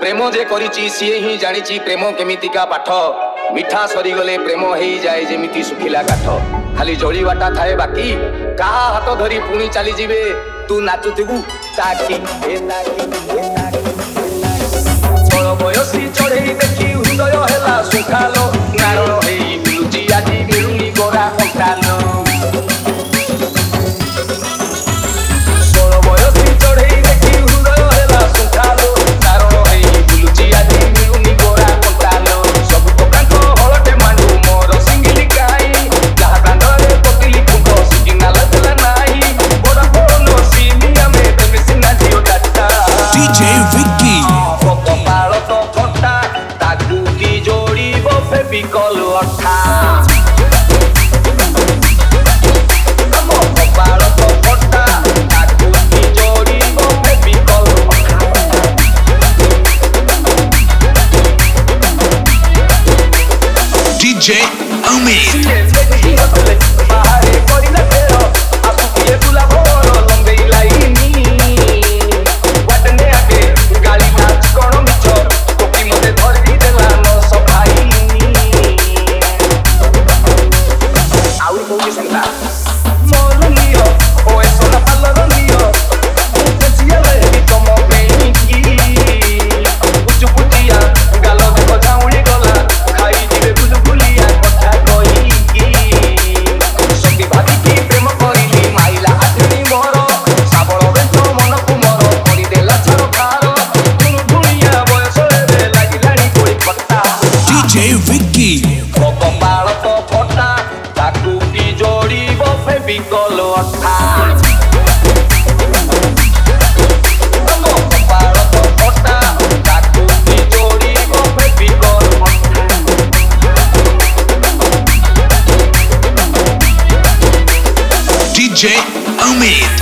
प्रेम जे करिची सिए ही जानिची प्रेम केमितिका पाठ मिठा सरीगले प्रेम हेई जाए जेमिति सुखिला काठ खाली जळीवाटा थाए बाकी काहा हाथ धरी पुणी चली जिवे तू नाचुथिबु ताकी ए ताकी बड़ बयसी चढ़ई देखी हृदय हेला सुखालो नारण हेई बुलुची आजी मिलुनी गोरा कंटालो Piccolo orta DJ Amit Piccolo orta DJ Amit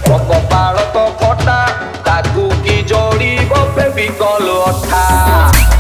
Piccolo orta